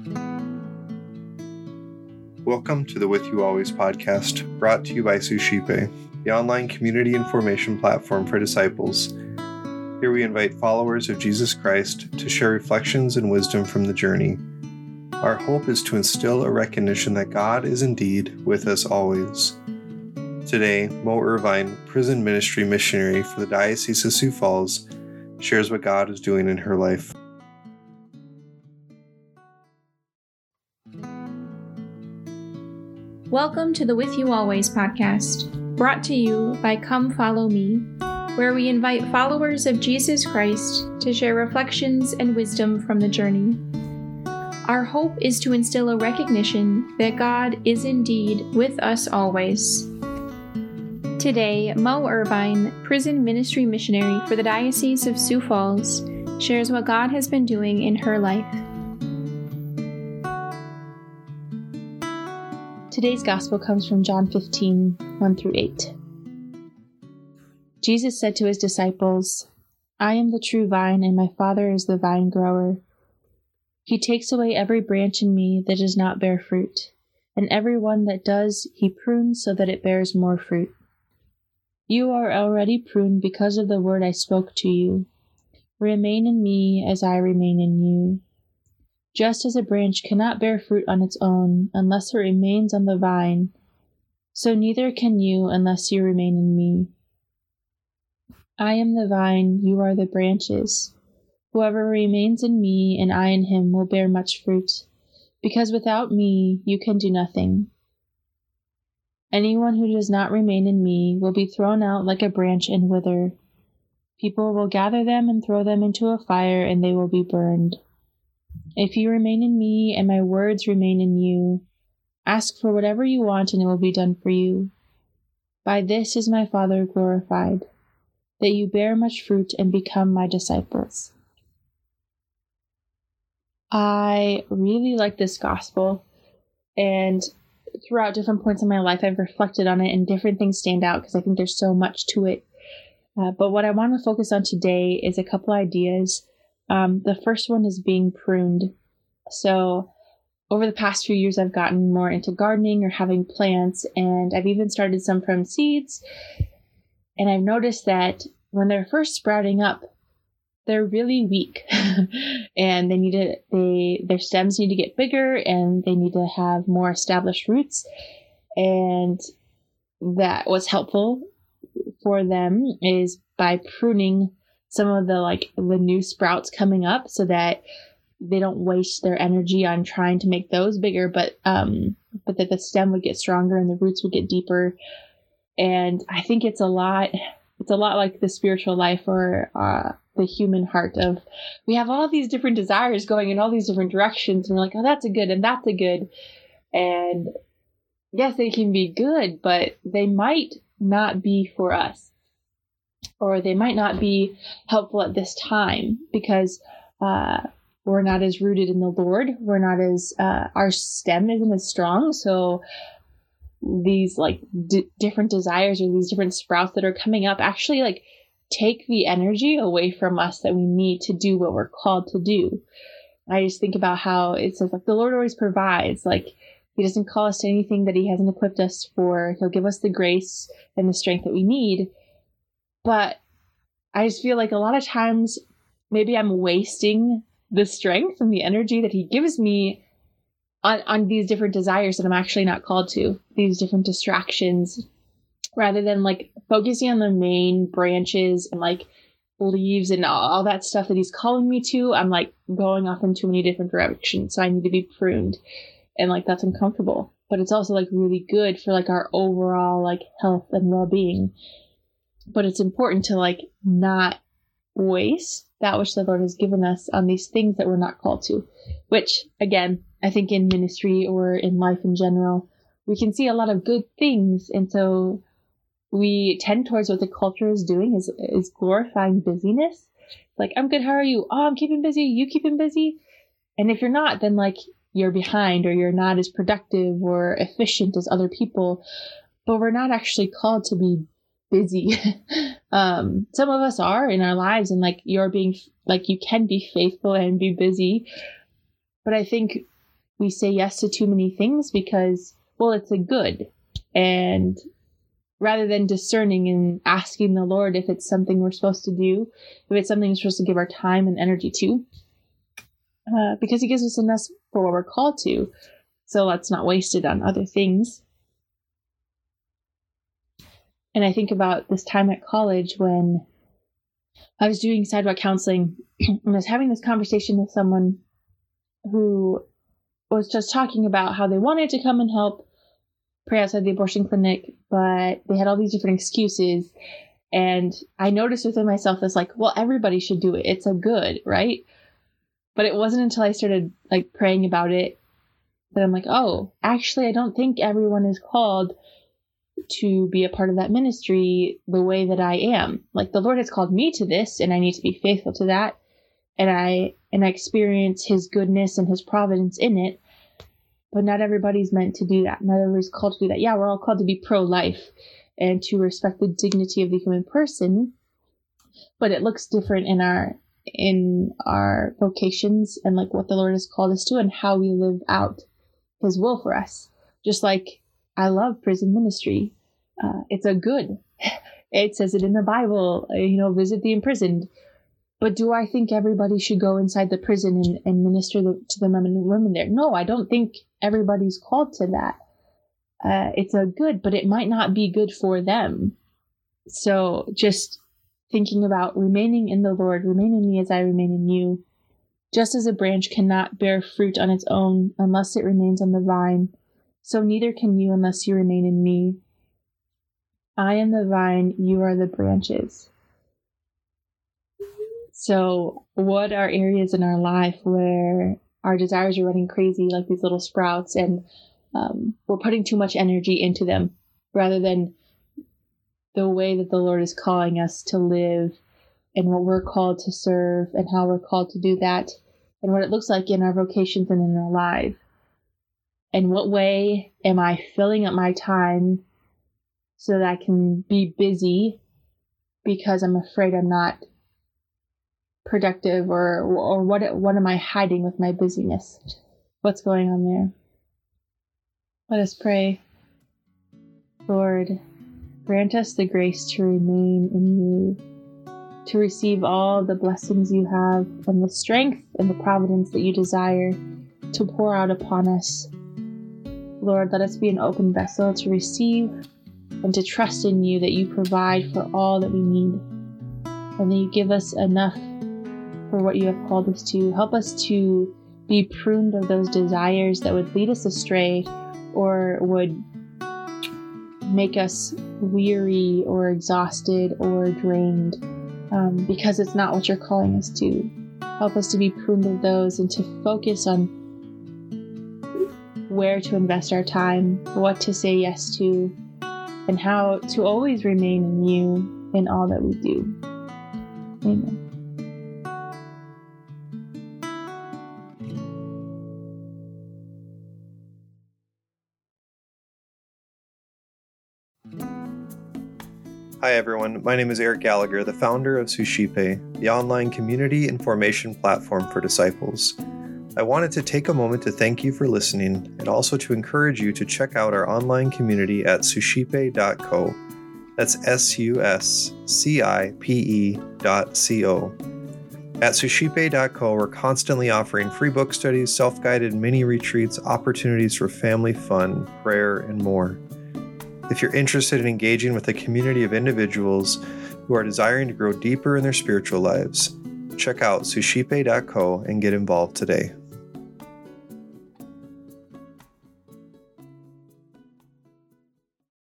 Welcome to the With You Always podcast, brought to you by Suscipe, the online community and formation platform for disciples. Here we invite followers of Jesus Christ to share reflections and wisdom from the journey. Our hope is to instill a recognition that God is indeed with us always. Today, Mo Irvine, prison ministry missionary for the Diocese of Sioux Falls, shares what God is doing in her life. Welcome to the With You Always podcast, brought to you by Come Follow Me, where we invite followers of Jesus Christ to share reflections and wisdom from the journey. Our hope is to instill a recognition that God is indeed with us always. Today, Mo Irvine, prison ministry missionary for the Diocese of Sioux Falls, shares what God has been doing in her life. Today's gospel comes from John 15, 1-8. Jesus said to his disciples, "I am the true vine, and my Father is the vine grower. He takes away every branch in me that does not bear fruit, and every one that does, he prunes so that it bears more fruit. You are already pruned because of the word I spoke to you. Remain in me as I remain in you. Just as a branch cannot bear fruit on its own unless it remains on the vine, so neither can you unless you remain in me. I am the vine, you are the branches. Whoever remains in me and I in him will bear much fruit, because without me you can do nothing. Anyone who does not remain in me will be thrown out like a branch and wither. People will gather them and throw them into a fire, and they will be burned. If you remain in me and my words remain in you, ask for whatever you want and it will be done for you. By this is my Father glorified, that you bear much fruit and become my disciples." I really like this gospel, and throughout different points in my life, I've reflected on it and different things stand out because I think there's so much to it. But what I want to focus on today is a couple ideas. The first one is being pruned. So over the past few years, I've gotten more into gardening or having plants, and I've even started some from seeds. And I've noticed that when they're first sprouting up, they're really weak and their stems need to get bigger and they need to have more established roots. And that what's helpful for them is by pruning some of the new sprouts coming up so that they don't waste their energy on trying to make those bigger, but that the stem would get stronger and the roots would get deeper. And I think it's a lot like the spiritual life or the human heart of, we have all these different desires going in all these different directions, and we're like, oh, that's a good and that's a good. And yes, they can be good, but they might not be for us. Or they might not be helpful at this time because we're not as rooted in the Lord. We're not as, our stem isn't as strong. So these different desires or these different sprouts that are coming up actually take the energy away from us that we need to do what we're called to do. I just think about how it says the Lord always provides. He doesn't call us to anything that he hasn't equipped us for. He'll give us the grace and the strength that we need. But I just feel like a lot of times maybe I'm wasting the strength and the energy that he gives me on these different desires that I'm actually not called to, these different distractions, rather than focusing on the main branches and leaves and all that stuff that he's calling me to. I'm going off in too many different directions. So I need to be pruned, and that's uncomfortable, but it's also really good for our overall health and well-being. But it's important to not waste that which the Lord has given us on these things that we're not called to, which again, I think in ministry or in life in general, we can see a lot of good things. And so we tend towards what the culture is doing is glorifying busyness. I'm good. How are you? Oh, I'm keeping busy. You keeping busy? And if you're not, then you're behind or you're not as productive or efficient as other people. But we're not actually called to be busy. Some of us are in our lives, and you're being you can be faithful and be busy. But I think we say yes to too many things because, well, it's a good. And rather than discerning and asking the Lord if it's something we're supposed to do, if it's something we're supposed to give our time and energy to, because he gives us enough for what we're called to. So let's not waste it on other things. And I think about this time at college when I was doing sidewalk counseling and I was having this conversation with someone who was just talking about how they wanted to come and help pray outside the abortion clinic, but they had all these different excuses. And I noticed within myself this like, well, everybody should do it. It's a good, right? But it wasn't until I started like praying about it that I'm like, oh, actually, I don't think everyone is called to be a part of that ministry the way that I am. Like the Lord has called me to this and I need to be faithful to that. And I experience his goodness and his providence in it. But not everybody's meant to do that. Not everybody's called to do that. Yeah, we're all called to be pro-life and to respect the dignity of the human person. But it looks different in our vocations and like what the Lord has called us to and how we live out his will for us. Just like I love prison ministry. It's a good. It says it in the Bible, visit the imprisoned. But do I think everybody should go inside the prison and minister to the men and women there? No, I don't think everybody's called to that. It's a good, but it might not be good for them. So just thinking about remaining in the Lord, remain in me as I remain in you. Just as a branch cannot bear fruit on its own unless it remains on the vine, so neither can you unless you remain in me. I am the vine, you are the branches. So what are areas in our life where our desires are running crazy like these little sprouts and we're putting too much energy into them rather than the way that the Lord is calling us to live and what we're called to serve and how we're called to do that and what it looks like in our vocations and in our life. And what way am I filling up my time so that I can be busy because I'm afraid I'm not productive or what am I hiding with my busyness? What's going on there? Let us pray. Lord, grant us the grace to remain in you, to receive all the blessings you have and the strength and the providence that you desire to pour out upon us. Lord, let us be an open vessel to receive and to trust in you that you provide for all that we need and that you give us enough for what you have called us to. Help us to be pruned of those desires that would lead us astray or would make us weary or exhausted or drained because it's not what you're calling us to. Help us to be pruned of those and to focus on where to invest our time, what to say yes to, and how to always remain in you in all that we do. Amen. Hi everyone, my name is Eric Gallagher, the founder of Suscipe, the online community and formation platform for disciples. I wanted to take a moment to thank you for listening and also to encourage you to check out our online community at suscipe.co. That's suscipe.co. At suscipe.co, we're constantly offering free book studies, self-guided mini retreats, opportunities for family fun, prayer, and more. If you're interested in engaging with a community of individuals who are desiring to grow deeper in their spiritual lives, check out suscipe.co and get involved today.